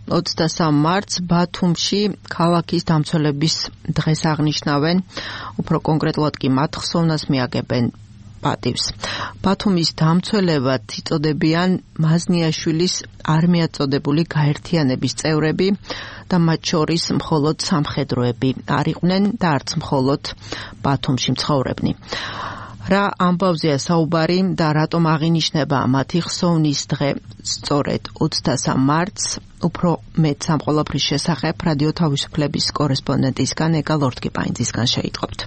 23 მარტს ბათუმში ქალაქის დამცველების დღეს აღნიშნავენ, უფრო კონკრეტულად კი მათ ხსოვნას მიაგებენ პატივს. ბათუმის დამცველებად იწოდებიან მაზნიაშვილის არმიად წოდებული გაერთიანების წევრები და მათ შორის მხოლოდ სამხედროები არ იყვნენ და არც მხოლოდ ბათუმში მცხოვრებნი. რა ამბავზეა საუბარი და რატომ აღინიშნება მათი ხსოვნის დღე სწორედ 23 მარტს, უფრო მეტ ამ ყველაფრის შესახებ რადიო თავისუფლების კორესპონდენტისგან ეკა ლორთკიპაინძისგან შეიტყობთ.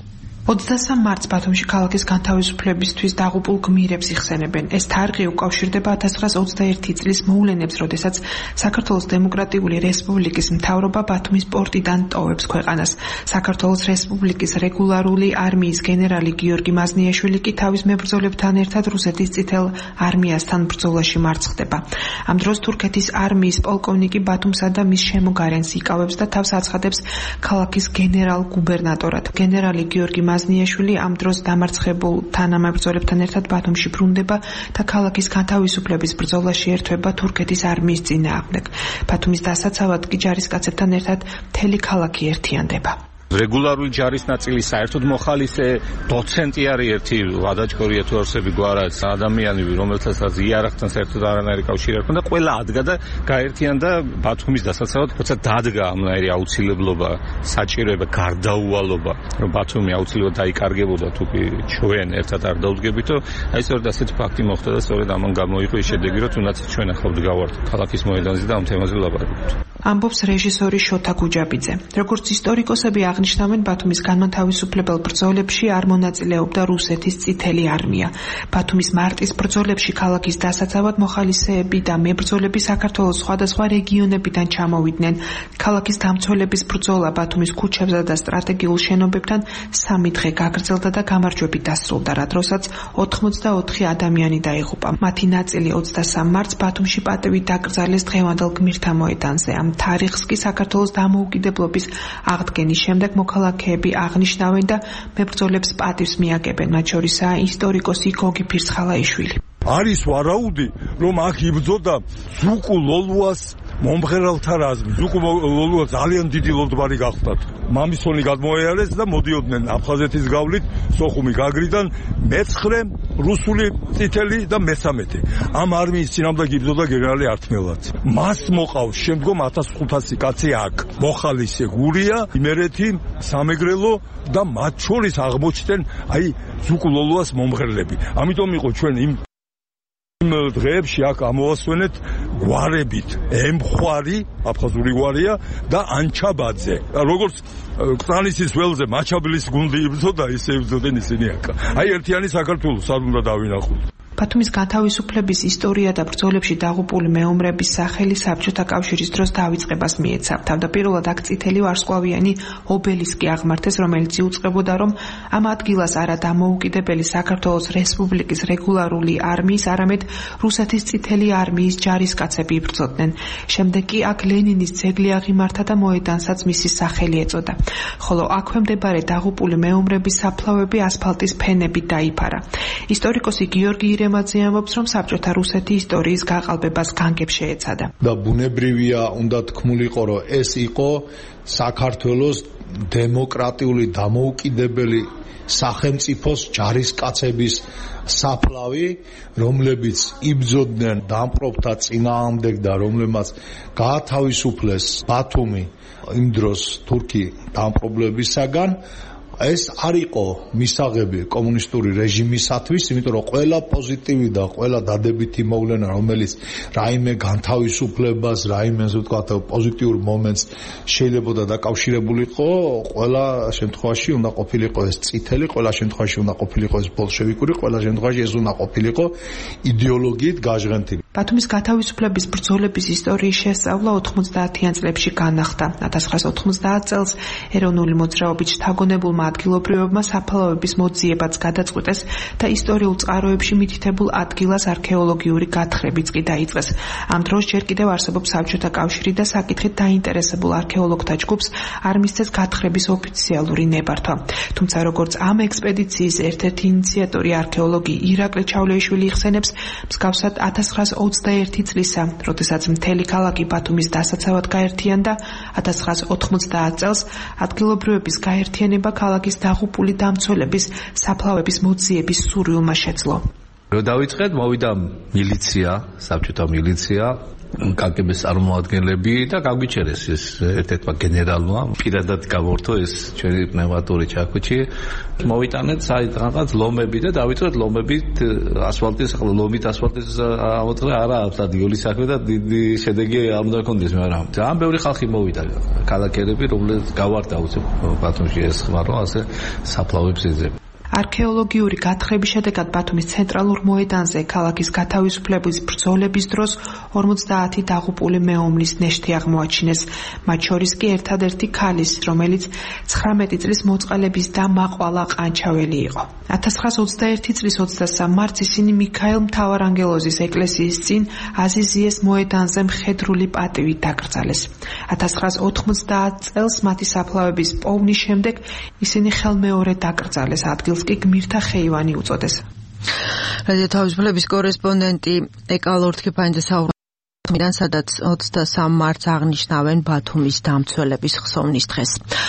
23 მარტს ბათუმში ქალაქის განთავისუფლებისთვის დაღუპულ გმირებს იხსენებენ. ეს თარიღი უკავშირდება 1921 წლის მოვლენებს, როდესაც საქართველოს დემოკრატიული რესპუბლიკის მთავრობა ბათუმის პორტიდან ტოვებს ქვეყანას. საქართველოს რესპუბლიკის რეგულარული არმიის გენერალი გიორგი მაზნიაშვილი კი თავის მებრძოლებთან ერთად რუსეთის წითელ არმიასთან ბრძოლაში მარცხდება. ამ დროს თურქეთის არმიის პოლკოვნიკი ბათუმსა და მის შემოგარენს იკავებს და თავს აცხადებს ქალაქის გენერალ-გუბერნატორად. გენერალი გიორგი მაზნიაშვილი ამ დროს დამარცხებულ თანამებრძოლებთან ერთად ბათუმში ბრუნდება და ქალაქის განთავისუფლების ბრძოლაში ერთვება თურქეთის არმიის წინააღმდეგ. ბათუმის დასაცავად კი ჯარისკაცებთან ერთად მთელი ქალაქი ერთიანდება. რეგულარული ჯარის ნაწილი საერთოდ მოხალისე დოცენტი არის ერთი ვადაჩქორია თუ არსები გვარად ადამიანი რომელთასაც იარაღთან საერთოდ არანაირი კავშირი არ ჰქონდა ყველა ადგა და გაერთიანდა ბათუმის დასაცავად როცა დადგა ამნაირი აუცილებლობა საჭიროება გარდაუვალობა რომ ბათუმი აუცილებლად დაიკარგებოდა თუ კი ჩვენ ერთად არ დაუდგებითო აი სწორედ ასეთი ფაქტი მოხდა და სწორედ ამან გამოიყო ის შედეგი რომ თუნდაც ჩვენ ახლა ვდგავართ ქალაქის მოედანზე და ამ თემაზე ვლაპარაკობთ. ამბობს რეჟისორი შოთა გუჯაბიძე. როგორც ისტორიკოსები აღნიშნავენ, ბათუმის განმათავისუფლებელ ბრძოლებში არ მონაწილეობდა რუსეთის წითელი არმია. ბათუმის მარტის ბრძოლებში ქალაქის დასაცავად მოხალისეები და მებრძოლები საქართველოს სხვადასხვა რეგიონებიდან ჩამოვიდნენ. ქალაქის დამცველების ბრძოლა ბათუმის ქუჩებსა და სტრატეგიულ შენობებთან 3 დღე გაგრძელდა და გამარჯვებით დასრულდა, რა დროსაც 84 ადამიანი დაიღუპა. მათი ნაწილი 23 მარტს ბათუმში პატივით დაკრძალეს დღევანდელ გმირთა მოედანზე. ამ თარიღს კი საქართველოს დამოუკიდებლობის აღდგენის შემდეგ მოქალაქეები აღნიშნავენ და მებრძოლებს პატივს მიაგებენ, მათ შორისაა ისტორიკოსი გოგი ფირცხალაიშვილი. არის ვარაუდი, რომ აქ იბრძოდა ზუკუ ლოლუას მომღერალთა რაზმი. ზუკუ ლოლუა ძალიან დიდი ლოდბარი გახდათ. მამისონი გადმოეარეს და მოდიოდნენ აფხაზეთის გავლით სოხუმი გაგრიდან მე-9 რუსული წითელი და მე-13. ამ არმიის წინააღმდეგ იბრძოდა გენერალი ართმელაძე. მას მოყავს შემდგომ 1500 კაცი აქ. მოხალისე გურია, იმერეთი, სამეგრელო და მათ შორის აღმოჩნდნენ აი ზუკუ ლოლუას მომღერლები. ამიტომ იყო ჩვენ იმ დღეებში აქ ამოვასვენეთ გვარებით ემხვარი, აფხაზური გვარია და ანჩაბაძე. როგორც კრანისის ველზე მაჩაბლის გუნდი იბრძოდა, ისე იბრძოდნენ ისინი აქ. აი ერთიანი საქართველოს არ უნდა დავინახოთ. ბათუმის განთავისუფლების ისტორია და ბრძოლებში დაღუპული მეომრების სახელი საბჭოთა კავშირის დროს დავიწყებას მიეცა. თავდაპირველად აქ წითელი ვარსკვლავიანი ობელისკი აღმართეს, რომელიც იუწყებოდა, რომ ამ ადგილას არა დამოუკიდებელი საქართველოს რესპუბლიკის რეგულარული არმიის, არამედ რუსეთის წითელი არმიის ჯარისკაცები იბრძოდნენ. შემდეგ კი აქ ლენინის ძეგლი აღიმართა და მოედანსაც მისი სახელი ეწოდა. ხოლო აქვე მდებარე დაღუპული მეომრების საფლავები ასფალტის ფენებით დაიფარა. ისტორიკოსი გიორგი მაცი ამბობს, რომ საბჭოთა რუსეთი ისტორიის გაყალბებას განგებ შეეცადა. და ბუნებრივია უნდა თქმულიყო, რომ ეს იყო საქართველოს დემოკრატიული დამოუკიდებელი სახელმწიფოს ჯარისკაცების საფლავი, რომლებიც იბრძოდნენ დამპყრობთა წინააღმდეგ და რომლებმაც გაათავისუფლეს ბათუმი იმ დროს თურქი დამპყრობლებისაგან. ეს არ იყო მისაღები კომუნისტური რეჟიმისათვის, იმიტომ რომ ყველა პოზიტივი და ყველა დადებითი მოვლენა, რომელიც რაიმე განთავისუფლებას, რაიმე ასე ვთქვათ პოზიტიურ მომენტს შეიძლება დაკავშირებულიყო, ყველა შემთხვევაში უნდა ყოფილიყო ეს წითელი, ყველა შემთხვევაში უნდა ყოფილიყო ეს ბოლშევიკური, ყველა შემთხვევაში ეს უნდა ყოფილიყო იდეოლოგიით გაჟღენთილი. ბათუმის გათავისუფლების ბრძოლების ისტორიის შესწავლა 90-იან წლებში განახდა. 1990 წელს ეროვნული მოძრაობით შთაგონებულმა ადგილობრივებმა საფლავების მოძიებაც გადაწყვიტეს და ისტორიულ წყაროებში მითითებულ ადგილას არქეოლოგიური გათხრებიც კი დაიწყეს. ამ დროს ჯერ კიდევ არსებობს საბჭოთა კავშირი და საკითხით დაინტერესებულ არქეოლოგთა ჯგუფს არ მისცეს გათხრების ოფიციალური ნებართვა. თუმცა როგორც ამ ექსპედიციის ერთ-ერთი ინიციატორი არქეოლოგი ირაკლი ჩავლეიშვილი იხსენებს, მსგავსად 1920 1921 წლისა, როდესაც მთელი ქალაქი ბათუმის დასაცავად გაერთიანდა 1990 წელს, ადგილობრივების გაერთიანება ქალაქის დაღუპული დამცველების საფლავების მოძიების სურვილმა შეძლო. Რო დავიწყეთ, მოვიდა მილიცია, საბჭოთა მილიცია, კგბ-ს წარმომადგენლები და გაგვიჩერეს ეს ერთ-ერთმა გენერალმა. პირადად გამორთო ეს ჩვენი პნევმატური ჩაქუჩი. მოვიტანეთ რაღაც ლომები და დავიწყეთ ლომებით ასფალტის, ახლა ლომით ასფალტის ამოწყდა არა აქვს ადიული საქმე და დიდი შედეგი არ უნდა გქონდეს, მაგრამ ძალიან ბევრი ხალხი მოვიდა, ქალაქელები, რომლებიც გავარდა უცებ ბათუმში ეს ხმა, რომ ასე საფლავებს ეძებ. არქეოლოგიური გათხრების შედეგად ბათუმის ცენტრალურ მოედანზე ქალაქის გათავისუფლების ბრძოლების დროს 50 დაღუპული მეომრის ნეშთი აღმოაჩინეს. მათ შორის კი ერთადერთი ქალის, რომელიც 19 წლის მოწყალების და მაყვალა ყანჩაველი იყო. 1921 წლის 23 მარტს ისინი მიქაელ მთავარანგელოზის ეკლესიის წინ აზიზიეს მოედანზე მხედრული პატივით დაკრძალეს. 1990 წელს მათი საფლავების პოვნის შემდეგ ისინი ხელმეორედ დაკრძალეს ადგილს კი გმირთა ხეივანი უწოდეს. რადიო თავისუფლების კორესპონდენტი ეკა ლორთქიფანიძე საუბრობენ, სადაც 23 მარტს აღნიშნავენ ბათუმის დამცველების ხსოვნის დღეს.